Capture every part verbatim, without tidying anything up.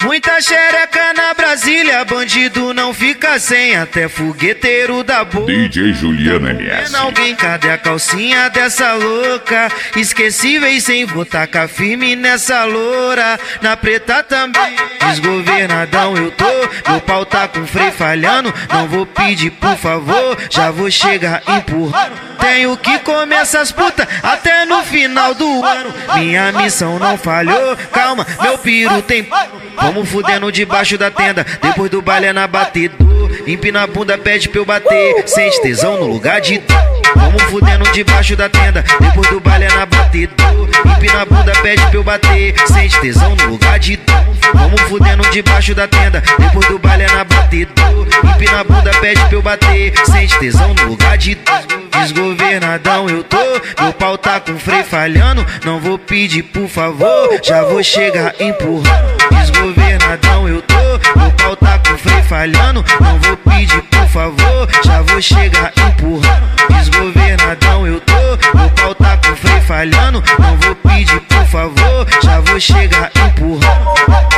Muita xereca na Brasília, bandido não fica sem, até fogueteiro da boca. D J Juliano M S. Alguém, cadê a calcinha dessa louca? Esquecíveis sem vou tacar firme nessa loura. Na preta também, desgovernadão eu tô. Meu pau tá com freio falhando, não vou pedir por favor, já vou chegar empurrando. Tenho que comer essas putas até no final do ano. Minha missão não falhou, calma, meu piro tem. Vamos fudendo debaixo da tenda, depois do baile é na batedor. Empina a bunda, pede pra eu bater, sente tesão no lugar de. Vamos fudendo debaixo da tenda, depois do baile é na batedor. Empina a bunda, pede pra eu bater, sente tesão no lugar de. Vamos fudendo debaixo da tenda, depois do baile é na batedor. Empina a bunda, pede pra eu bater, sente tesão no lugar de. Desgovernadão eu tô, meu pau tá com freio falhando, não vou pedir por favor, já vou chegar empurrando. Desgovernadão eu tô, meu pau tá com freio falhando, não vou pedir por favor, já vou chegar empurrando. Desgovernadão eu tô, meu pau tá com freio falhando, não vou pedir por favor, já vou chegar empurrando.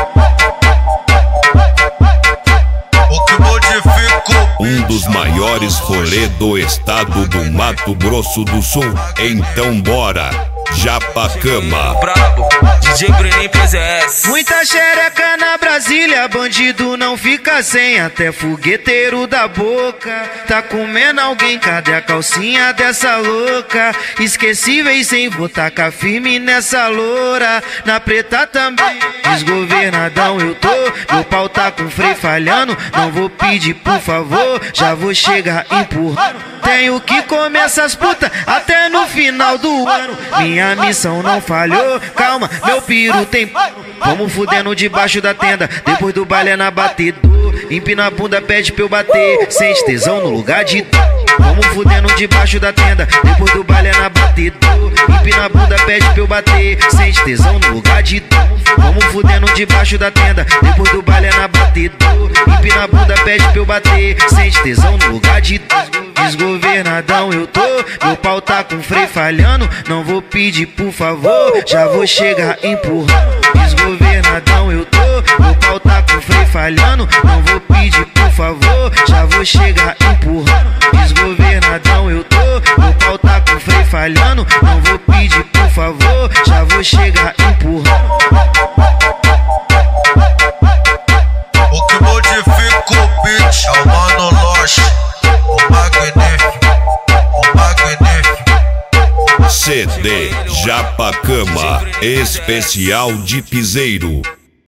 O que modificou? Um dos maiores rolê do estado do Mato Grosso do Sul. Então bora, Japacama. Brabo, D J Bruninho P Z S. Muita xereca na Brasília, bandido não fica sem, até fogueteiro da boca. Tá comendo alguém, cadê a calcinha dessa louca? Esquecíveis sem vou tacar firme nessa loura. Na preta também, desgovernadão eu tô. Meu pau tá com freio falhando, não vou pedir por favor, já vou chegar empurrando. Tenho que comer essas putas até no final do ano. Minha missão não falhou, calma, meu piro tem. Vamos fudendo debaixo da tenda, depois do baile é na batedor. Empina a bunda, pede pra eu bater, sente tesão no lugar de. Vamos fudendo debaixo da tenda, depois do baile é na batedor. Empina a bunda, pede pra eu bater, sente tesão no lugar de. Vamos fudendo debaixo da tenda, depois do baile é na batedor. Empina a bunda, pede pra eu bater, sente tesão no lugar de. Desgovernadão eu tô, meu pau tá com freio falhando, não vou pedir por favor, já vou chegar empurrando. Desgovernadão eu tô, meu pau tá com freio falhando, não vou pedir por favor, já vou chegar empurrando. Desgovernadão eu tô, meu pau tá com freio falhando, não vou pedir por favor, já vou chegar empurrando. O que modifica o beat é o Mano Loche, o magnífico, o magnífico. C D Japacama, especial de piseiro.